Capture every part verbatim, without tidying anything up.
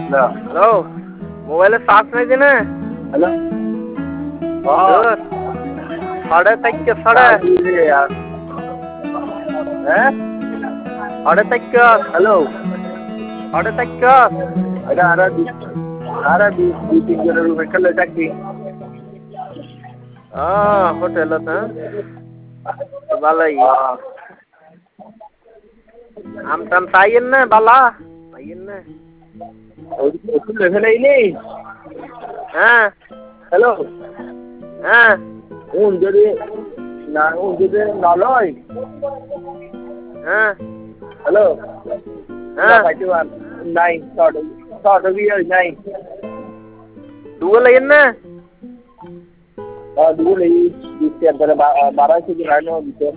hello মোবাইলে charge নাই দিনে হ্যালো সাড়ে চারটে সাড়ে হ্যাঁ সাড়ে চারটে হ্যালো সাড়ে চারটে এটা আর আর দুই তিন জনের রুমে খেলে চাকরি হ্যাঁ হোটেলত হ্যাঁ ভালোই আম টাম চাইয়েন না বালা চাইয়েন না ওষুধ লেখে নেই হ্যাঁ হ্যালো হ্যাঁ উন যদি না উন যদি না লয় হ্যাঁ হ্যালো হ্যাঁ নাই শর্ট শর্ট भी নাই দুগো লাইয়েন না হ্যাঁ দুগো লই দিতে अंदर बारह से गिरानो দিতে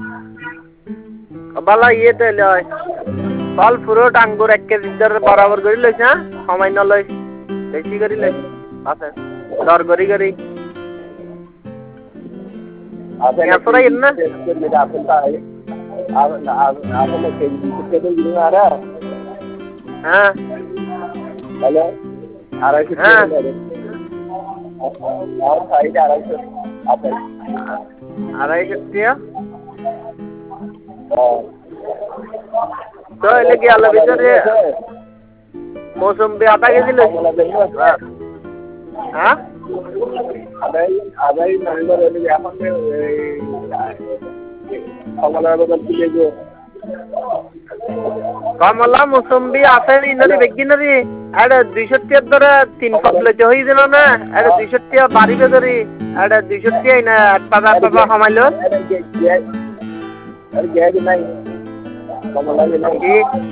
বালা ইয়ে তাইলে হয় ফল ফ্রুট আঙ্গুর এক কেজি দর বরাবর করে লইছ হ্যাঁ সামান্য লই বেশি করে লই আছে দর গরি গরি আপেল এসরা ইন না আপেল তা আপেল আপেল কেজি দিতে তো দিন আরা হ্যাঁ হ্যালো আড়াইশো হ্যাঁ আর সাইড আড়াইশো আপেল আড়াইশো টাকা হ্যাঁ তো এলে কি আলো ভিতরে মৌসুমি আধা কেজি লই হ্যাঁ আদাই আদাই নাম্বার হলে এখন কমলার বদল দিলে গো কমলা মৌসুমি আছে ইনারি বেগিনারি আরে দুইশো টাকার ধরে তিন ফসলে হই দিল না আরে দুইশো টাকা বাড়িবে ধরি আরে দুইশো টাকাই না পাতা পাতা কমাইলো আরে গ্যাস নাই কমলা নাই কি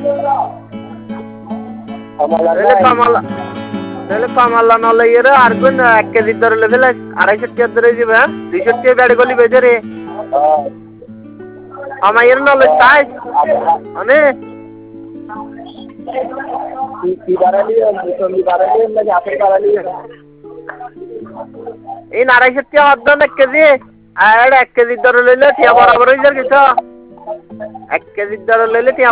কমলা তাহলে কমলা তাহলে কমলা নলে এর আর কোন এক কেজি ধরে লেভেল আড়াইশো টাকা ধরে যাবে হ্যাঁ দুইশো টাকা বেড়ে গলি বেজরে আমার নলে চাই মানে কি বাড়ালি মুসম্বি বাড়ালি নাকি আপেল বাড়ালি এই আড়াইশো টাকা অর্ধ এক কেজি আর এক কেজি ধরে লইলে ঠিয়া বরাবর হয়ে যার কিছু এক কেজি ধরে লইলে ঠিয়া